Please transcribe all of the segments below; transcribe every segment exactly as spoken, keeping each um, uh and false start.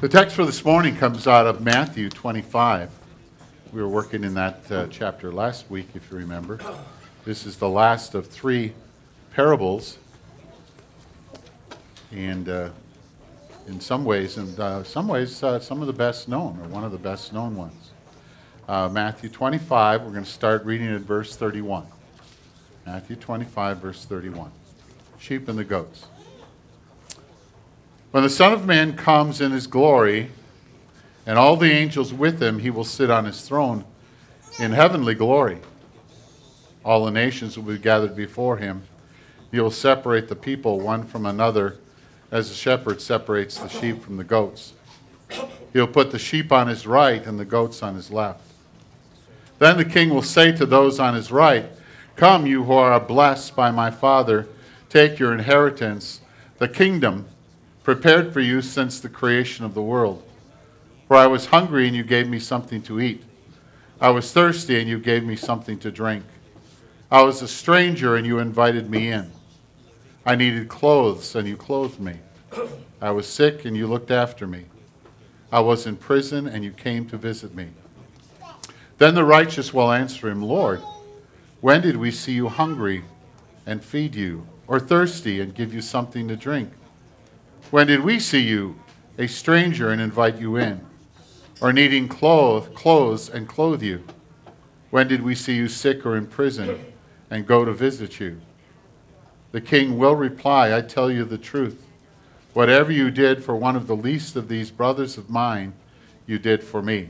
The text for this morning comes out of Matthew twenty-five. We were working in that uh, chapter last week, if you remember. This is the last of three parables. And uh, in some ways, and uh, some ways, uh, some of the best known, or one of the best known ones. Uh, Matthew twenty-five, we're going to start reading at verse thirty-one. Matthew twenty-five, verse thirty-one. Sheep and the goats. When the Son of Man comes in his glory, and all the angels with him, he will sit on his throne in heavenly glory. All the nations will be gathered before him. He will separate the people one from another, as the shepherd separates the sheep from the goats. He'll put the sheep on his right and the goats on his left. Then the king will say to those on his right, "Come, you who are blessed by my Father, take your inheritance, the kingdom prepared for you since the creation of the world. For I was hungry, and you gave me something to eat. I was thirsty, and you gave me something to drink. I was a stranger, and you invited me in. I needed clothes, and you clothed me. I was sick, and you looked after me. I was in prison, and you came to visit me." Then the righteous will answer him, "Lord, when did we see you hungry and feed you, or thirsty and give you something to drink? When did we see you a stranger and invite you in, or needing clothes, clothes and clothe you? When did we see you sick or in prison and go to visit you?" The king will reply, "I tell you the truth. Whatever you did for one of the least of these brothers of mine, you did for me."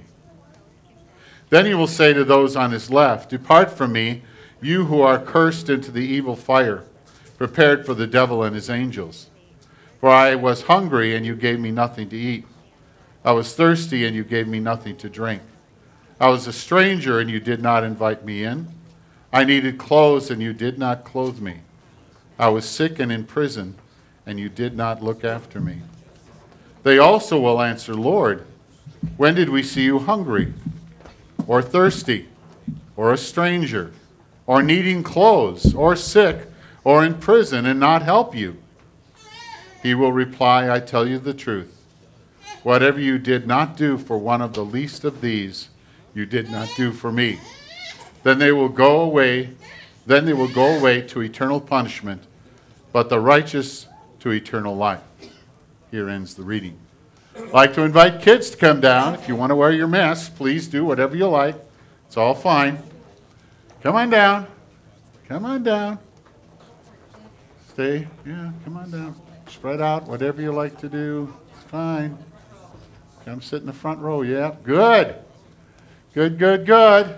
Then he will say to those on his left, "Depart from me, you who are cursed, into the evil fire, prepared for the devil and his angels. For I was hungry, and you gave me nothing to eat. I was thirsty, and you gave me nothing to drink. I was a stranger, and you did not invite me in. I needed clothes, and you did not clothe me. I was sick and in prison, and you did not look after me." They also will answer, "Lord, when did we see you hungry, or thirsty, or a stranger, or needing clothes, or sick, or in prison, and not help you?" He will reply, "I tell you the truth. Whatever you did not do for one of the least of these, you did not do for me." Then they will go away, then they will go away to eternal punishment, but the righteous to eternal life. Here ends the reading. I'd like to invite kids to come down. If you want to wear your mask, please do whatever you like. It's all fine. Come on down. Come on down. Stay. Yeah, come on down. Spread out, whatever you like to do. It's fine. Come sit in the front row. Yeah, good. Good, good, good.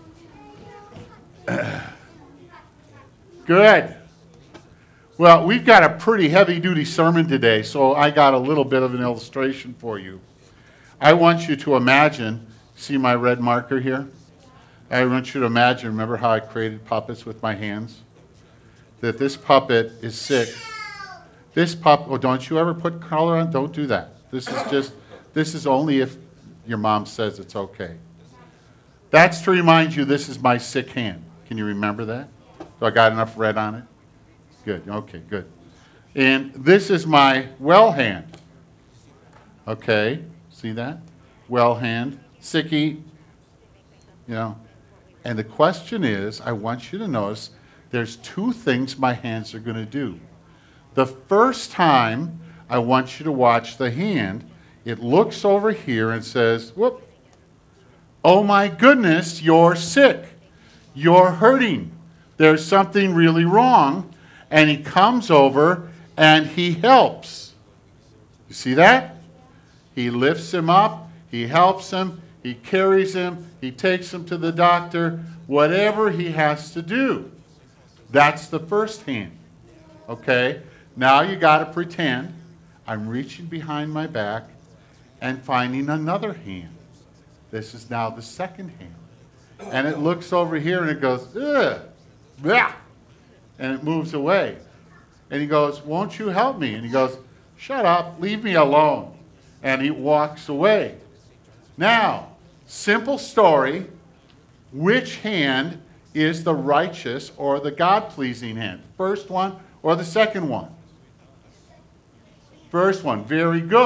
Good. Well, we've got a pretty heavy-duty sermon today, so I got a little bit of an illustration for you. I want you to imagine, see my red marker here? I want you to imagine, remember how I created puppets with my hands? That this puppet is sick. This pup, oh, don't you ever put color on? Don't do that. This is just, this is only if your mom says it's okay. That's to remind you this is my sick hand. Can you remember that? So I got enough red on it? Good, okay, good. And this is my well hand. Okay, see that? Well hand, sicky, you know. And the question is, I want you to notice, there's two things my hands are going to do. The first time, I want you to watch the hand. It looks over here and says, whoop, "Oh my goodness, you're sick. You're hurting. There's something really wrong." And he comes over and he helps. You see that? He lifts him up. He helps him. He carries him. He takes him to the doctor. Whatever he has to do. That's the first hand. Okay? Now you got to pretend I'm reaching behind my back and finding another hand. This is now the second hand. And it looks over here and it goes, ugh, blah, and it moves away. And he goes, "Won't you help me?" And he goes, "Shut up, leave me alone." And he walks away. Now, simple story, which hand is the righteous or the God-pleasing hand? First one or the second one? First one, very good.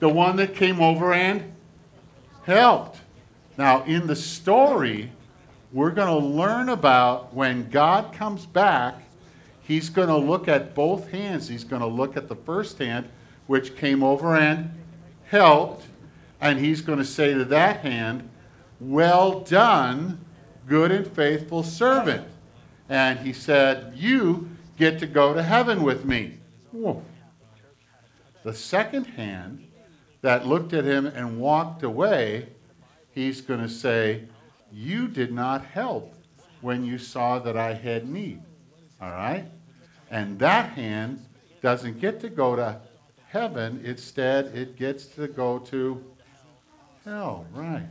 The one that came over and helped. Now, in the story, we're going to learn about when God comes back, he's going to look at both hands. He's going to look at the first hand, which came over and helped, and he's going to say to that hand, well done, good and faithful servant. And he said, you get to go to heaven with me. Whoa. The second hand that looked at him and walked away, he's going to say, you did not help when you saw that I had need. All right? And that hand doesn't get to go to heaven. Instead, it gets to go to hell. Right.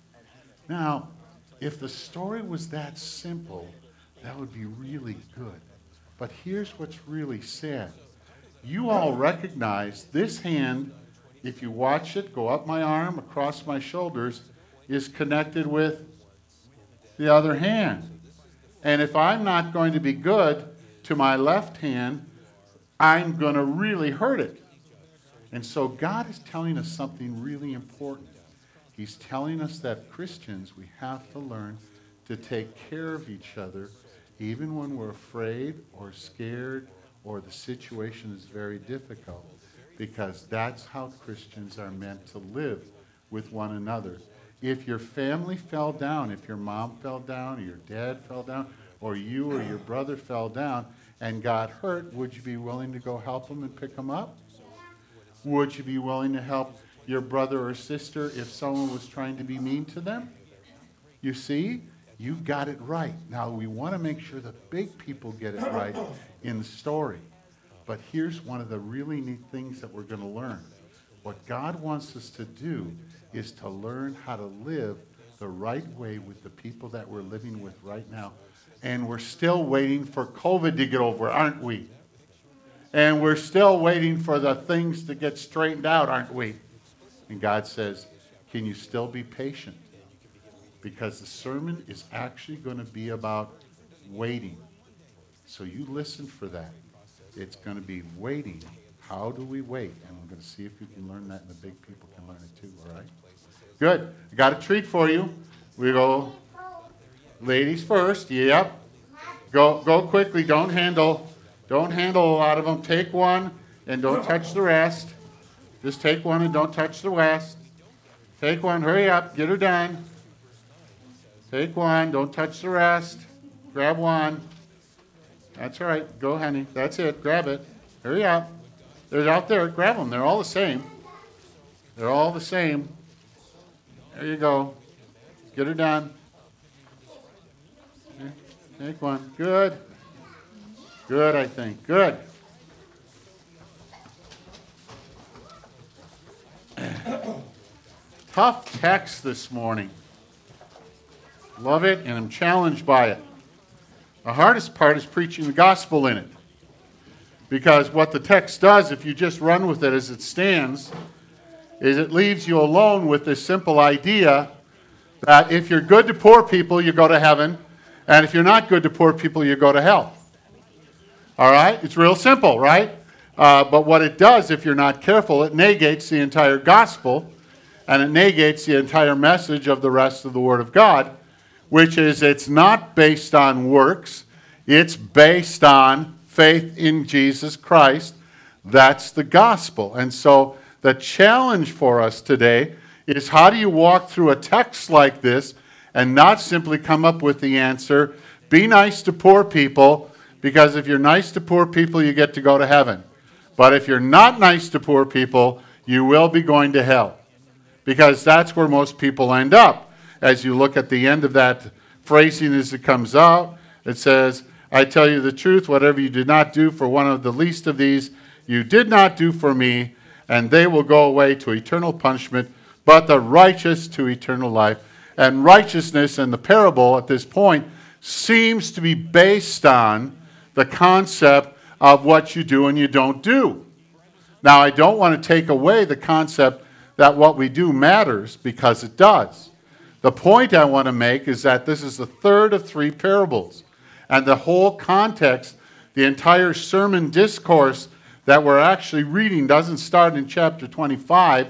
Now, if the story was that simple, that would be really good. But here's what's really sad. You all recognize this hand, if you watch it go up my arm, across my shoulders, is connected with the other hand. And if I'm not going to be good to my left hand, I'm going to really hurt it. And so God is telling us something really important. He's telling us that Christians, we have to learn to take care of each other, even when we're afraid or scared or the situation is very difficult, because that's how Christians are meant to live with one another. If your family fell down, if your mom fell down, or your dad fell down, or you or your brother fell down and got hurt, would you be willing to go help them and pick them up? Would you be willing to help your brother or sister if someone was trying to be mean to them? You see, you got it right. Now, we want to make sure the big people get it right in the story. But here's one of the really neat things that we're going to learn. What God wants us to do is to learn how to live the right way with the people that we're living with right now. And we're still waiting for COVID to get over, aren't we? And we're still waiting for the things to get straightened out, aren't we? And God says, can you still be patient? Because the sermon is actually going to be about waiting. So you listen for that. It's going to be waiting. How do we wait? And we're going to see if you can learn that, and the big people can learn it too, all right? Good. I got a treat for you. We go ladies first. Yep. Go go quickly. Don't handle. Don't handle a lot of them. Take one and don't touch the rest. Just take one and don't touch the rest. Take one. Hurry up. Get her done. Take one. Don't touch the rest. Grab one. That's all right. Go, honey. That's it. Grab it. Hurry up. They're out there. Grab them. They're all the same. They're all the same. There you go. Get her done. Take one. Good. Good, I think. Good. Tough text this morning. Love it, and I'm challenged by it. The hardest part is preaching the gospel in it. Because what the text does, if you just run with it as it stands, is it leaves you alone with this simple idea that if you're good to poor people, you go to heaven, and if you're not good to poor people, you go to hell. All right? It's real simple, right? Uh, but what it does, if you're not careful, it negates the entire gospel, and it negates the entire message of the rest of the Word of God, which is it's not based on works, it's based on faith in Jesus Christ. That's the gospel. And so the challenge for us today is, how do you walk through a text like this and not simply come up with the answer, be nice to poor people, because if you're nice to poor people, you get to go to heaven. But if you're not nice to poor people, you will be going to hell. Because that's where most people end up. As you look at the end of that phrasing as it comes out, it says, I tell you the truth, whatever you did not do for one of the least of these, you did not do for me, and they will go away to eternal punishment, but the righteous to eternal life. And righteousness in the parable at this point seems to be based on the concept of what you do and you don't do. Now, I don't want to take away the concept that what we do matters, because it does. The point I want to make is that this is the third of three parables. And the whole context, the entire sermon discourse that we're actually reading doesn't start in chapter twenty-five.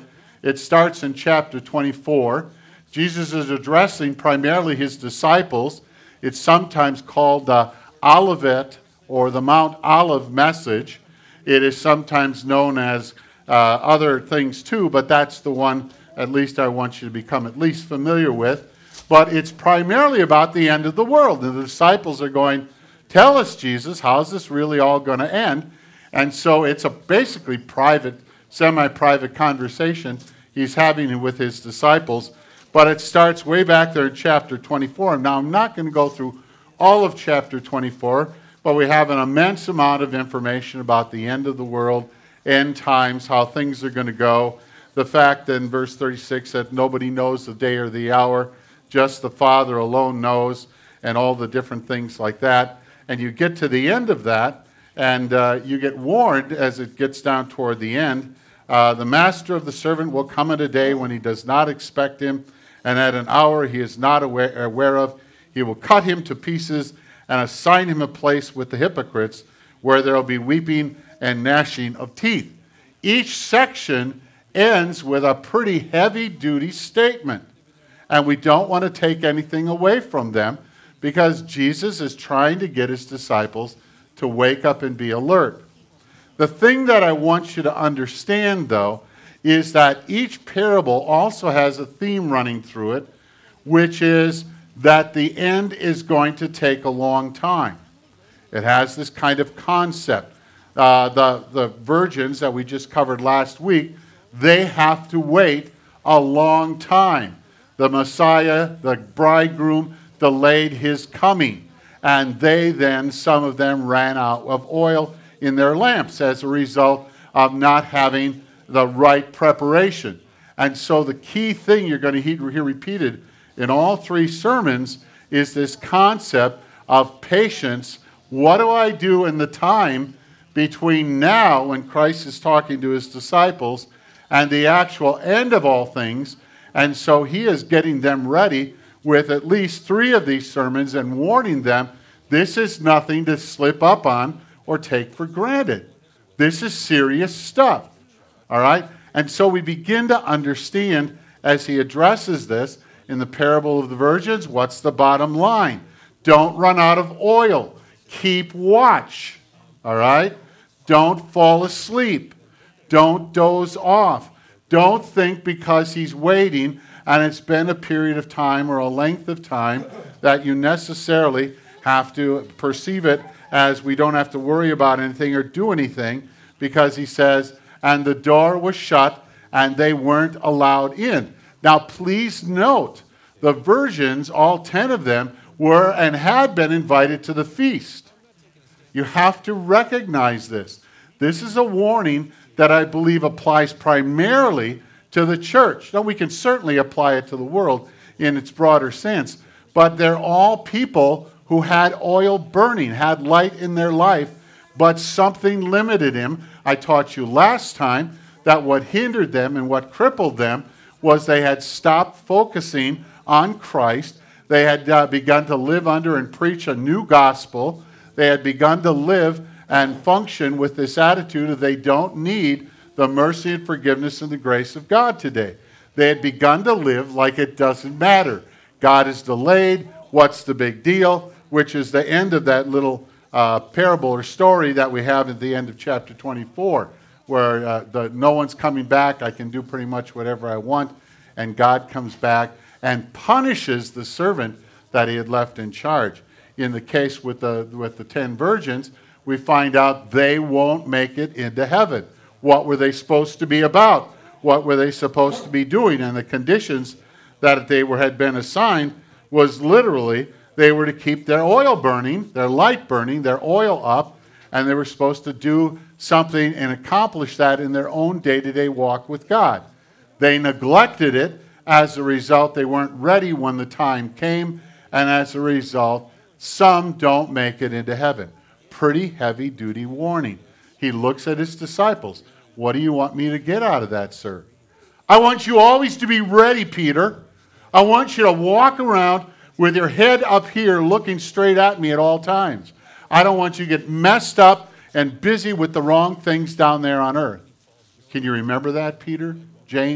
It starts in chapter twenty-four. Jesus is addressing primarily his disciples. It's sometimes called the Olivet or the Mount Olive message. It is sometimes known as uh, other things too, but that's the one at least I want you to become at least familiar with. But it's primarily about the end of the world. And the disciples are going, tell us, Jesus, how's this really all going to end? And so it's a basically private, semi-private conversation he's having with his disciples. But it starts way back there in chapter twenty-four. Now, I'm not going to go through all of chapter twenty-four, but we have an immense amount of information about the end of the world, end times, how things are going to go. The fact that in verse thirty-six that nobody knows the day or the hour, just the Father alone knows, and all the different things like that. And you get to the end of that, and uh, you get warned as it gets down toward the end. Uh, the master of the servant will come at a day when he does not expect him, and at an hour he is not aware, aware of. He will cut him to pieces and assign him a place with the hypocrites, where there will be weeping and gnashing of teeth. Each section ends with a pretty heavy-duty statement. And we don't want to take anything away from them, because Jesus is trying to get his disciples to wake up and be alert. The thing that I want you to understand, though, is that each parable also has a theme running through it, which is that the end is going to take a long time. It has this kind of concept. Uh, the, the virgins that we just covered last week, they have to wait a long time. The Messiah, the bridegroom, delayed his coming. And they then, some of them, ran out of oil in their lamps as a result of not having the right preparation. And so the key thing you're going to hear repeated in all three sermons is this concept of patience. What do I do in the time between now, when Christ is talking to his disciples, and the actual end of all things? And so he is getting them ready with at least three of these sermons and warning them, this is nothing to slip up on or take for granted. This is serious stuff. All right? And so we begin to understand, as he addresses this in the parable of the virgins, what's the bottom line? Don't run out of oil. Keep watch. All right? Don't fall asleep. Don't doze off. Don't think because he's waiting and it's been a period of time or a length of time that you necessarily have to perceive it as we don't have to worry about anything or do anything, because he says, and the door was shut and they weren't allowed in. Now please note, the virgins, all ten of them, were and had been invited to the feast. You have to recognize this. This is a warning that I believe applies primarily to the church. Now, we can certainly apply it to the world in its broader sense, but they're all people who had oil burning, had light in their life, but something limited him. I taught you last time that what hindered them and what crippled them was they had stopped focusing on Christ. They had uh, begun to live under and preach a new gospel. They had begun to live and function with this attitude of they don't need the mercy and forgiveness and the grace of God today. They had begun to live like it doesn't matter. God is delayed. What's the big deal? Which is the end of that little uh, parable or story that we have at the end of chapter twenty-four, where uh, the, no one's coming back. I can do pretty much whatever I want. And God comes back and punishes the servant that he had left in charge. In the case with the, with the ten virgins, we find out they won't make it into heaven. What were they supposed to be about? What were they supposed to be doing? And the conditions that they were had been assigned was literally they were to keep their oil burning, their light burning, their oil up, and they were supposed to do something and accomplish that in their own day-to-day walk with God. They neglected it. As a result, they weren't ready when the time came, and as a result, some don't make it into heaven. Pretty heavy-duty warning. He looks at his disciples. What do you want me to get out of that, sir? I want you always to be ready, Peter. I want you to walk around with your head up here looking straight at me at all times. I don't want you to get messed up and busy with the wrong things down there on earth. Can you remember that, Peter, James,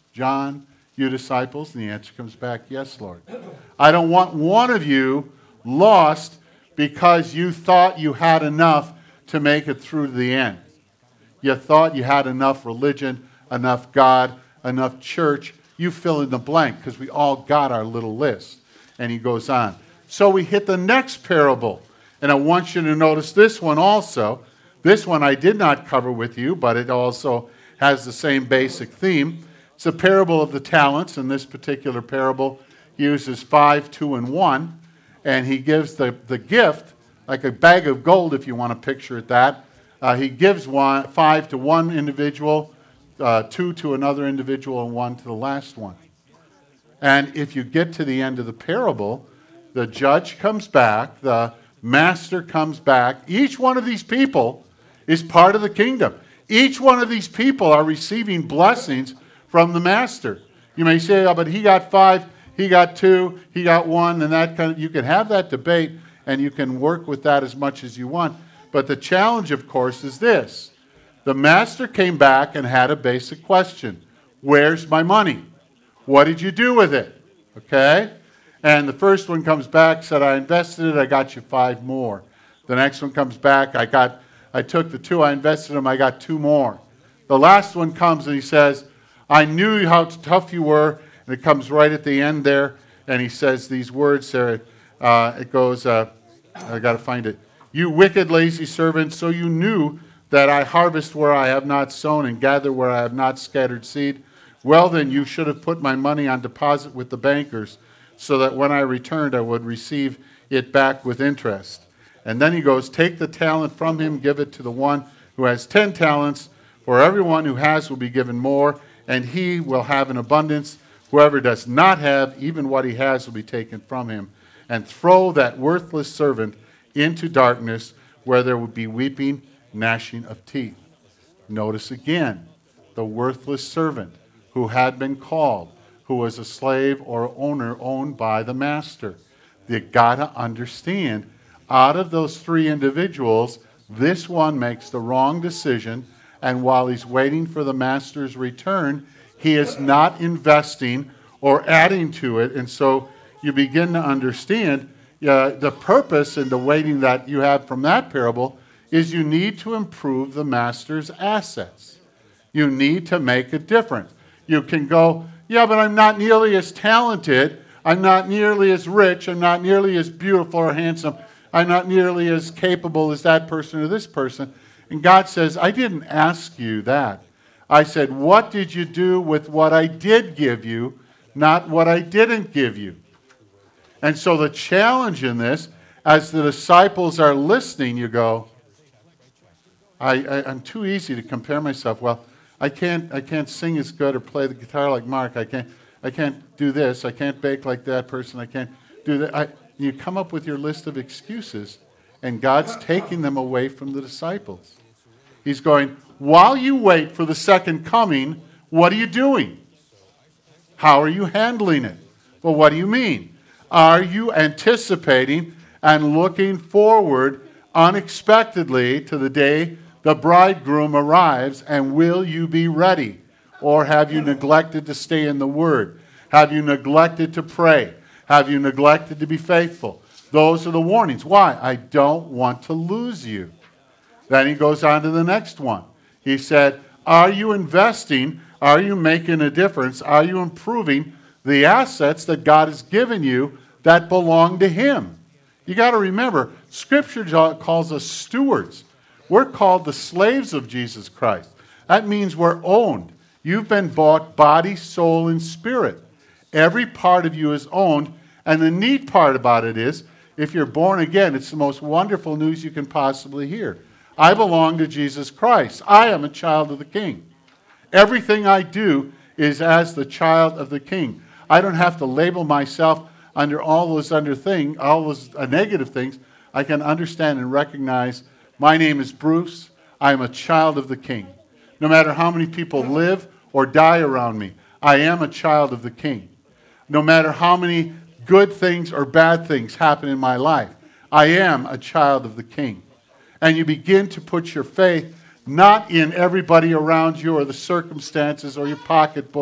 John, you disciples? And the answer comes back, yes, Lord. I don't want one of you lost because you thought you had enough to make it through to the end. You thought you had enough religion, enough God, enough church. You fill in the blank because we all got our little list. And he goes on. So we hit the next parable. And I want you to notice this one also. This one I did not cover with you, but it also has the same basic theme. It's a parable of the talents. In this particular parable, he uses five, two, and one. And he gives the, the gift, like a bag of gold, if you want to picture it that. Uh, he gives one, five to one individual, uh, two to another individual, and one to the last one. And if you get to the end of the parable, the judge comes back, the master comes back. Each one of these people is part of the kingdom. Each one of these people are receiving blessings from the master. You may say, oh, but he got five, he got two, he got one, and that kind of, you can have that debate, and you can work with that as much as you want. But the challenge, of course, is this. The master came back and had a basic question. Where's my money? What did you do with it? Okay? And the first one comes back, said, I invested it, I got you five more. The next one comes back, I got, I took the two, I invested them, I got two more. The last one comes and he says, I knew how tough you were, and it comes right at the end there, and he says these words there. Uh, it goes, uh, I got to find it. You wicked, lazy servant, so you knew that I harvest where I have not sown and gather where I have not scattered seed. Well, then you should have put my money on deposit with the bankers, so that when I returned, I would receive it back with interest. And then he goes, take the talent from him, give it to the one who has ten talents. For everyone who has will be given more, and he will have an abundance. Whoever does not have, even what he has will be taken from him. And throw that worthless servant into darkness, where there will be weeping, gnashing of teeth. Notice again, the worthless servant who had been called, who was a slave or owner owned by the master. You got to understand, out of those three individuals, this one makes the wrong decision, and while he's waiting for the master's return, he is not investing or adding to it. And so you begin to understand uh, the purpose in the waiting that you have from that parable is you need to improve the master's assets. You need to make a difference. You can go, yeah, but I'm not nearly as talented. I'm not nearly as rich. I'm not nearly as beautiful or handsome. I'm not nearly as capable as that person or this person. And God says, I didn't ask you that. I said, what did you do with what I did give you, not what I didn't give you? And so the challenge in this, as the disciples are listening, you go, I, I, I'm too easy to compare myself. Well, I can't, I can't sing as good or play the guitar like Mark. I can't, I can't do this. I can't bake like that person. I can't do that. I, you come up with your list of excuses, and God's taking them away from the disciples. He's going, while you wait for the second coming, what are you doing? How are you handling it? Well, what do you mean? Are you anticipating and looking forward unexpectedly to the day the bridegroom arrives, and will you be ready? Or have you neglected to stay in the Word? Have you neglected to pray? Have you neglected to be faithful? Those are the warnings. Why? I don't want to lose you. Then he goes on to the next one. He said, are you investing? Are you making a difference? Are you improving the assets that God has given you that belong to Him? You got to remember, Scripture calls us stewards. We're called the slaves of Jesus Christ. That means we're owned. You've been bought body, soul, and spirit. Every part of you is owned. And the neat part about it is, if you're born again, it's the most wonderful news you can possibly hear. I belong to Jesus Christ. I am a child of the King. Everything I do is as the child of the King. I don't have to label myself under all those under thing, all those uh, negative things. I can understand and recognize my name is Bruce. I am a child of the King. No matter how many people live or die around me, I am a child of the King. No matter how many good things or bad things happen in my life, I am a child of the King. And you begin to put your faith not in everybody around you or the circumstances or your pocketbook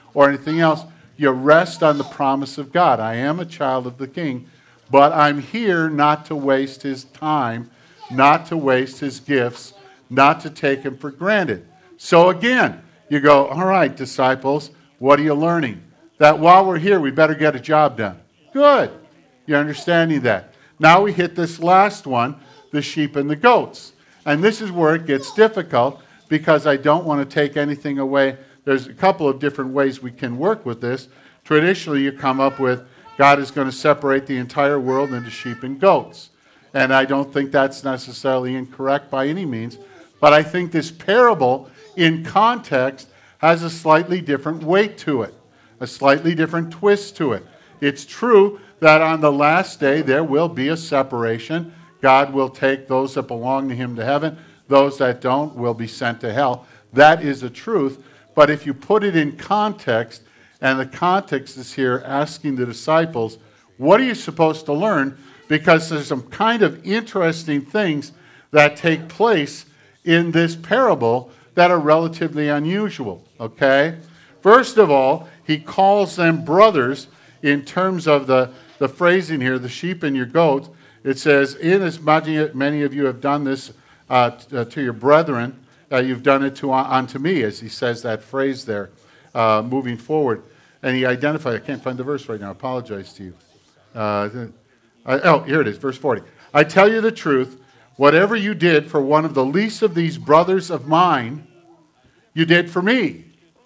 or anything else. You rest on the promise of God. I am a child of the King, but I'm here not to waste his time, not to waste his gifts, not to take him for granted. So again, you go, all right, disciples, what are you learning? That while we're here, we better get a job done. Good. You're understanding that. Now we hit this last one, the sheep and the goats. And this is where it gets difficult because I don't want to take anything away. There's a couple of different ways we can work with this. Traditionally, you come up with God is going to separate the entire world into sheep and goats. And I don't think that's necessarily incorrect by any means. But I think this parable, in context, has a slightly different weight to it, a slightly different twist to it. It's true that on the last day there will be a separation. God will take those that belong to him to heaven. Those that don't will be sent to hell. That is a truth. But if you put it in context, and the context is here asking the disciples, what are you supposed to learn? Because there's some kind of interesting things that take place in this parable that are relatively unusual, okay? First of all, he calls them brothers in terms of the, the phrasing here, the sheep and your goats. It says, inasmuch many of you have done this uh, t- uh, to your brethren, uh, you've done it to unto me, as he says that phrase there, uh, moving forward. And he identified, I can't find the verse right now, I apologize to you. Uh, uh, oh, here it is, verse forty. I tell you the truth, whatever you did for one of the least of these brothers of mine, you did for me.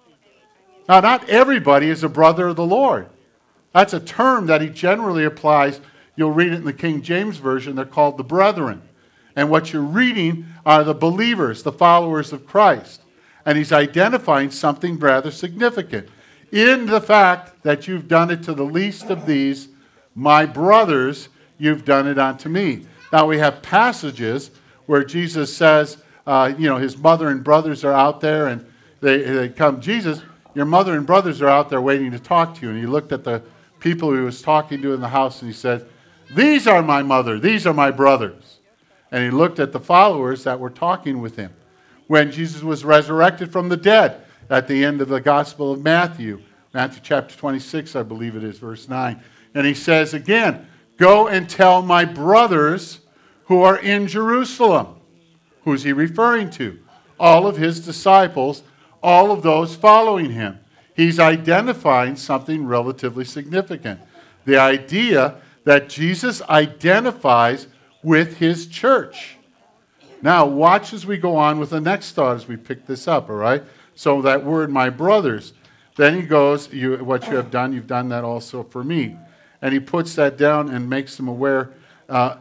Now, not everybody is a brother of the Lord. That's a term that he generally applies. You'll read it in the King James Version. They're called the brethren. And what you're reading are the believers, the followers of Christ. And he's identifying something rather significant. In the fact that you've done it to the least of these, my brothers, you've done it unto me. Now we have passages where Jesus says, uh, you know, his mother and brothers are out there and they, they come, Jesus, your mother and brothers are out there waiting to talk to you. And he looked at the people he was talking to in the house and he said, these are my mother, these are my brothers. And he looked at the followers that were talking with him. When Jesus was resurrected from the dead at the end of the Gospel of Matthew, Matthew chapter twenty-six, I believe it is, verse nine. And he says again, go and tell my brothers who are in Jerusalem. Who's he referring to? All of his disciples, all of those following him. He's identifying something relatively significant. The idea that Jesus identifies with his church. Now, watch as we go on with the next thought as we pick this up, all right? So that word, my brothers, then he goes, you, what you have done, you've done that also for me. And he puts that down and makes them aware, uh,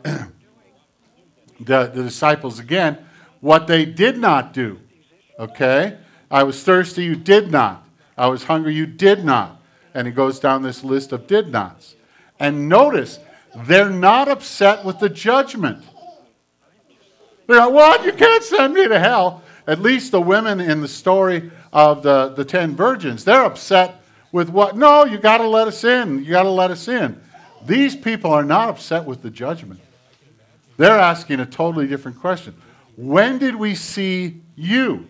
the, the disciples again, what they did not do, okay? I was thirsty, you did not. I was hungry, you did not. And he goes down this list of did nots. And notice, they're not upset with the judgment. They're like, what? You can't send me to hell. At least the women in the story of the, the ten virgins, they're upset with what? No, you got to let us in. You got to let us in. These people are not upset with the judgment. They're asking a totally different question. When did we see you?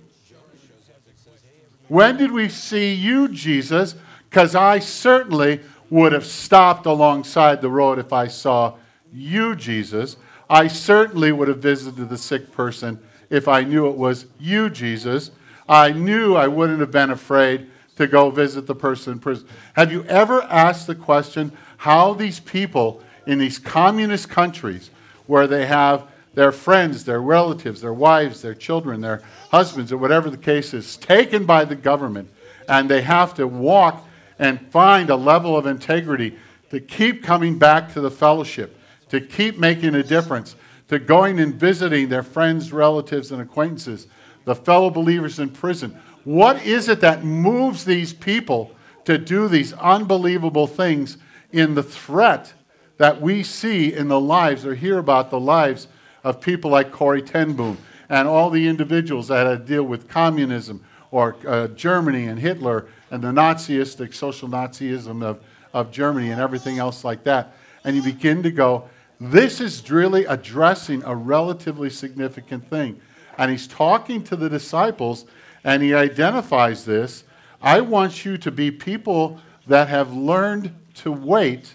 When did we see you, Jesus? Because I certainly would have stopped alongside the road if I saw you, Jesus. I certainly would have visited the sick person if I knew it was you, Jesus. I knew I wouldn't have been afraid to go visit the person in prison. Have you ever asked the question how these people in these communist countries where they have their friends, their relatives, their wives, their children, their husbands, or whatever the case is, taken by the government, and they have to walk and find a level of integrity to keep coming back to the fellowship, to keep making a difference, to going and visiting their friends, relatives, and acquaintances, the fellow believers in prison. What is it that moves these people to do these unbelievable things in the threat that we see in the lives or hear about the lives of people like Corrie ten Boom and all the individuals that had to deal with communism or uh, Germany and Hitler and the Nazistic, social Nazism of, of Germany and everything else like that. And you begin to go, this is really addressing a relatively significant thing. And he's talking to the disciples, and he identifies this. I want you to be people that have learned to wait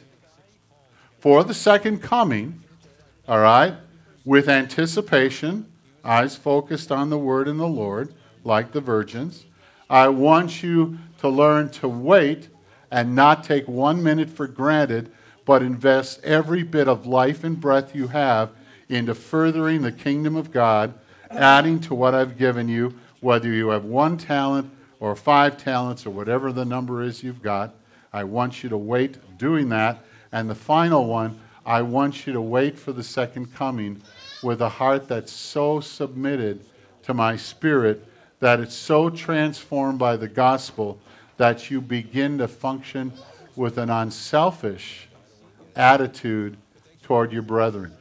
for the second coming, all right, with anticipation, eyes focused on the word and the Lord, like the virgins. I want you to learn to wait and not take one minute for granted, but invest every bit of life and breath you have into furthering the kingdom of God, adding to what I've given you, whether you have one talent or five talents or whatever the number is you've got. I want you to wait doing that. And the final one, I want you to wait for the second coming with a heart that's so submitted to my Spirit that it's so transformed by the gospel that you begin to function with an unselfish attitude toward your brethren.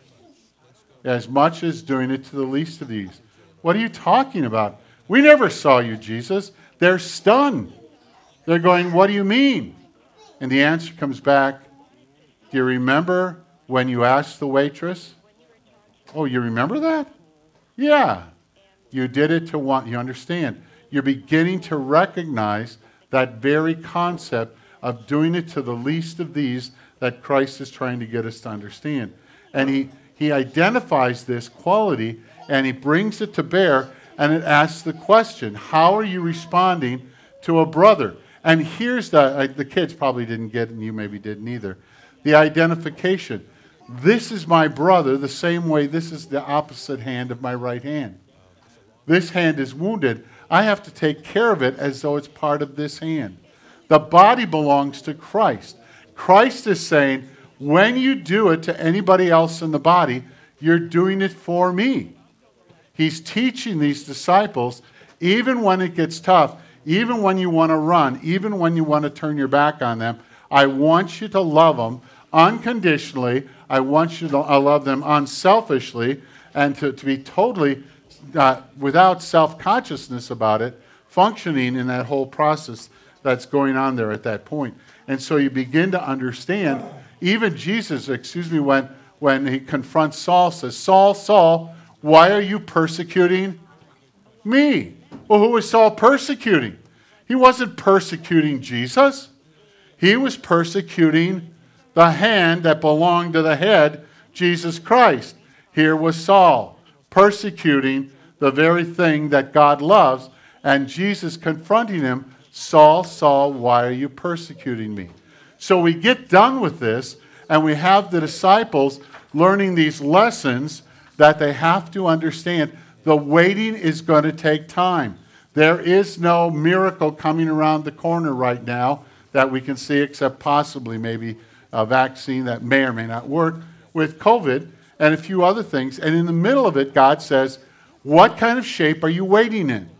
As much as doing it to the least of these. What are you talking about? We never saw you, Jesus. They're stunned. They're going, what do you mean? And the answer comes back, do you remember when you asked the waitress? Oh, you remember that? Yeah. You did it to want, you understand. You're beginning to recognize that very concept of doing it to the least of these that Christ is trying to get us to understand. And he, he identifies this quality and he brings it to bear, and it asks the question, how are you responding to a brother? And here's the, the kids probably didn't get it, and you maybe didn't either. The identification. This is my brother the same way this is the opposite hand of my right hand. This hand is wounded. I have to take care of it as though it's part of this hand. The body belongs to Christ. Christ is saying, when you do it to anybody else in the body, you're doing it for me. He's teaching these disciples, even when it gets tough, even when you want to run, even when you want to turn your back on them, I want you to love them unconditionally. I want you to I love them unselfishly and to, to be totally uh, without self-consciousness about it, functioning in that whole process that's going on there at that point. And so you begin to understand, even Jesus, excuse me, when, when he confronts Saul, says, Saul, Saul, why are you persecuting me? Well, who was Saul persecuting? He wasn't persecuting Jesus. He was persecuting the hand that belonged to the head, Jesus Christ. Here was Saul persecuting the very thing that God loves, and Jesus confronting him, Saul, Saul, why are you persecuting me? So we get done with this, and we have the disciples learning these lessons that they have to understand. The waiting is going to take time. There is no miracle coming around the corner right now that we can see, except possibly maybe a vaccine that may or may not work with COVID and a few other things. And in the middle of it, God says, what kind of shape are you waiting in?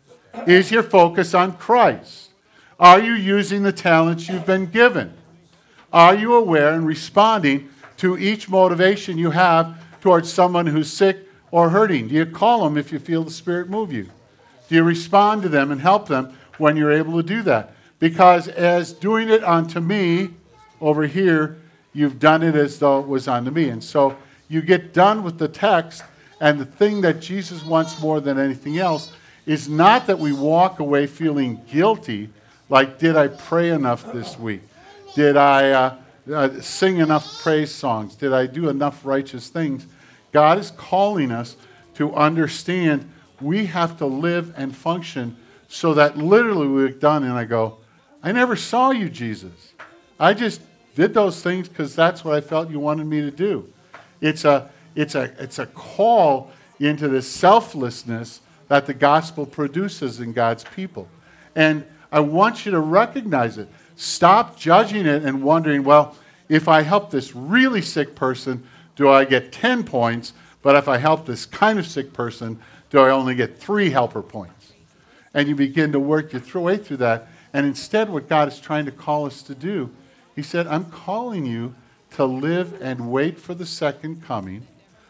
Is your focus on Christ? Are you using the talents you've been given? Are you aware and responding to each motivation you have towards someone who's sick or hurting? Do you call them if you feel the Spirit move you? Do you respond to them and help them when you're able to do that? Because as doing it unto me over here, you've done it as though it was unto me. And so you get done with the text, and the thing that Jesus wants more than anything else is not that we walk away feeling guilty, like, did I pray enough this week? Did I uh, uh, sing enough praise songs? Did I do enough righteous things? God is calling us to understand we have to live and function so that literally we're done and I go, I never saw you, Jesus. I just did those things because that's what I felt you wanted me to do. It's a, it's a, it's a call into this selflessness that the gospel produces in God's people. And I want you to recognize it. Stop judging it and wondering, well, if I help this really sick person, do I get ten points? But if I help this kind of sick person, do I only get three helper points? And you begin to work your way through that. And instead, what God is trying to call us to do, he said, I'm calling you to live and wait for the second coming,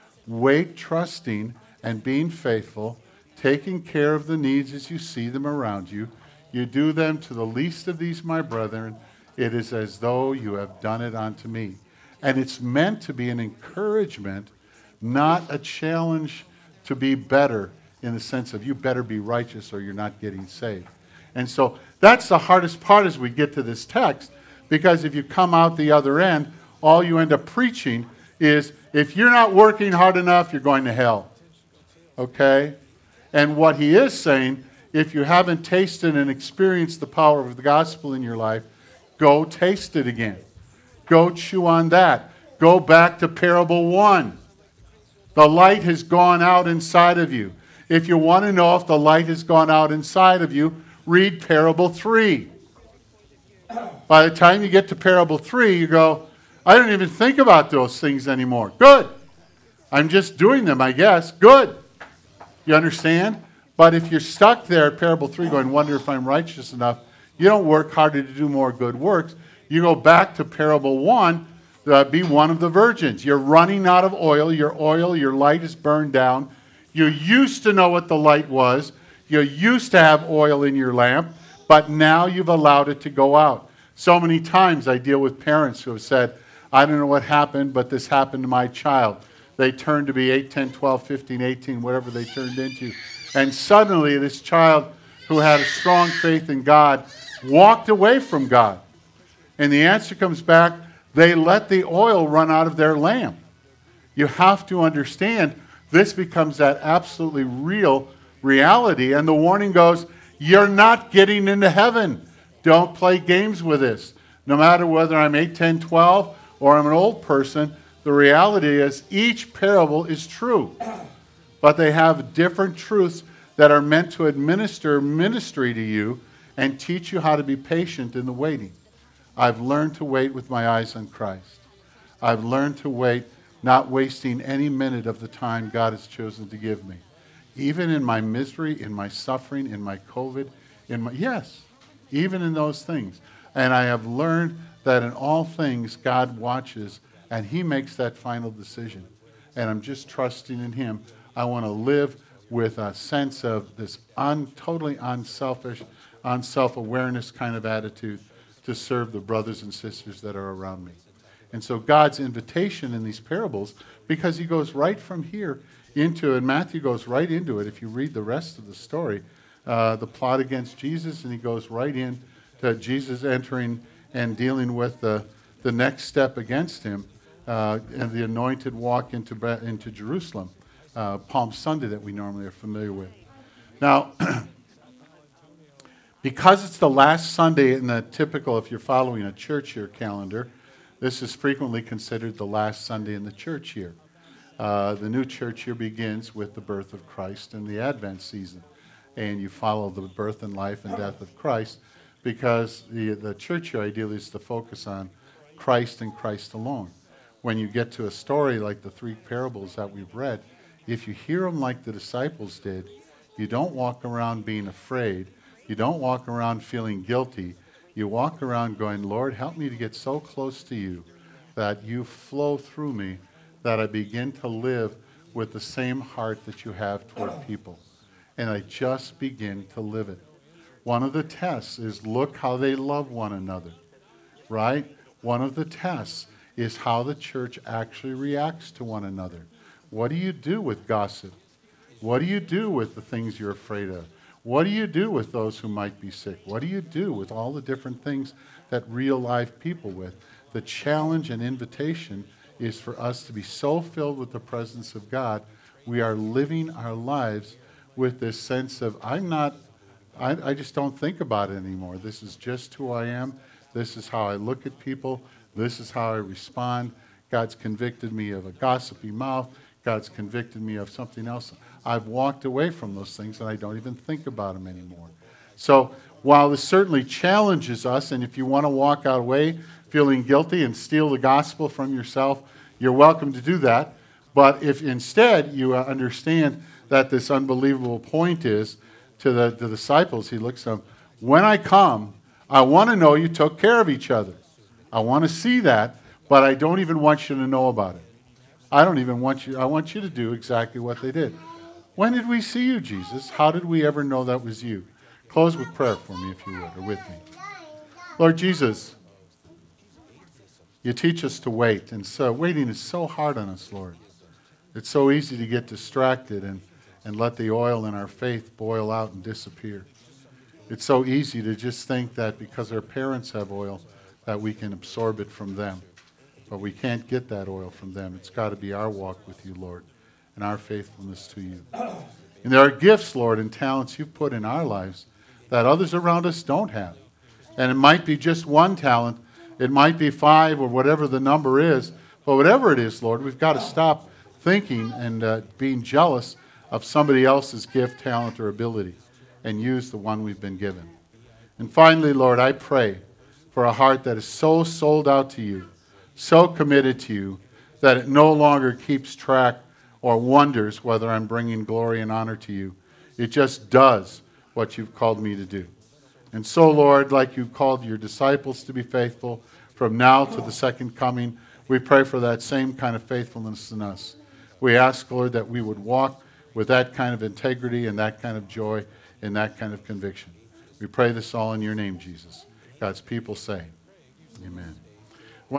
wait trusting and being faithful, taking care of the needs as you see them around you. You do them to the least of these, my brethren. It is as though you have done it unto me. And it's meant to be an encouragement, not a challenge to be better in the sense of you better be righteous or you're not getting saved. And so that's the hardest part as we get to this text, because if you come out the other end, all you end up preaching is, if you're not working hard enough, you're going to hell. Okay? And what he is saying, if you haven't tasted and experienced the power of the gospel in your life, go taste it again. Go chew on that. Go back to parable one. The light has gone out inside of you. If you want to know if the light has gone out inside of you, read parable three. By the time you get to parable three, you go, I don't even think about those things anymore. Good. I'm just doing them, I guess. Good. You understand? But if you're stuck there at parable three going, wonder if I'm righteous enough, you don't work harder to do more good works. You go back to parable one, uh, be one of the virgins. You're running out of oil. Your oil, your light is burned down. You used to know what the light was. You used to have oil in your lamp, but now you've allowed it to go out. So many times I deal with parents who have said, I don't know what happened, but this happened to my child. They turned to be eight, ten, twelve, fifteen, eighteen, whatever they turned into. And suddenly this child who had a strong faith in God walked away from God. And the answer comes back, they let the oil run out of their lamp. You have to understand, this becomes that absolutely real reality. And the warning goes, you're not getting into heaven. Don't play games with this. No matter whether I'm eight, ten, twelve, or I'm an old person, the reality is each parable is true. But they have different truths that are meant to administer ministry to you and teach you how to be patient in the waiting. I've learned to wait with my eyes on Christ. I've learned to wait, not wasting any minute of the time God has chosen to give me. Even in my misery, in my suffering, in my COVID, in my, yes, even in those things. And I have learned that in all things, God watches and he makes that final decision. And I'm just trusting in him. I want to live with a sense of this un, totally unselfish, unself-awareness kind of attitude to serve the brothers and sisters that are around me. And so God's invitation in these parables, because he goes right from here into, and Matthew goes right into it, if you read the rest of the story, uh, the plot against Jesus, and he goes right in to Jesus entering and dealing with the, the next step against him, uh, and the anointed walk into, into Jerusalem, uh, Palm Sunday that we normally are familiar with. Now, because it's the last Sunday in the typical, if you're following a church year calendar, this is frequently considered the last Sunday in the church year. Uh, the new church year begins with the birth of Christ and the Advent season. And you follow the birth and life and death of Christ, because the, the church year ideally is to focus on Christ and Christ alone. When you get to a story like the three parables that we've read, if you hear them like the disciples did, you don't walk around being afraid. You don't walk around feeling guilty. You walk around going, Lord, help me to get so close to you that you flow through me, that I begin to live with the same heart that you have toward people. And I just begin to live it. One of the tests is look how they love one another, right? One of the tests is how the church actually reacts to one another. What do you do with gossip? What do you do with the things you're afraid of? What do you do with those who might be sick? What do you do with all the different things that real life people with? The challenge and invitation is for us to be so filled with the presence of God, we are living our lives with this sense of, I'm not, I, I just don't think about it anymore. This is just who I am. This is how I look at people. This is how I respond. God's convicted me of a gossipy mouth. God's convicted me of something else. I've walked away from those things and I don't even think about them anymore. So while this certainly challenges us, and if you want to walk out away feeling guilty and steal the gospel from yourself, you're welcome to do that. But if instead you understand that this unbelievable point is to the, the disciples, he looks at them, when I come, I want to know you took care of each other. I want to see that, but I don't even want you to know about it. I don't even want you, I want you to do exactly what they did. When did we see you, Jesus? How did we ever know that was you? Close with prayer for me, if you would, or with me. Lord Jesus, you teach us to wait, and so waiting is so hard on us, Lord. It's so easy to get distracted and, and let the oil in our faith boil out and disappear. It's so easy to just think that because our parents have oil, that we can absorb it from them. But we can't get that oil from them. It's got to be our walk with you, Lord, and our faithfulness to you. And there are gifts, Lord, and talents you've put in our lives that others around us don't have. And it might be just one talent. It might be five or whatever the number is. But whatever it is, Lord, we've got to stop thinking and uh, being jealous of somebody else's gift, talent, or ability and use the one we've been given. And finally, Lord, I pray for a heart that is so sold out to you, so committed to you, that it no longer keeps track or wonders whether I'm bringing glory and honor to you. It just does what you've called me to do. And so, Lord, like you called your disciples to be faithful from now to the second coming, we pray for that same kind of faithfulness in us. We ask, Lord, that we would walk with that kind of integrity and that kind of joy and that kind of conviction. We pray this all in your name, Jesus. God's people say, amen.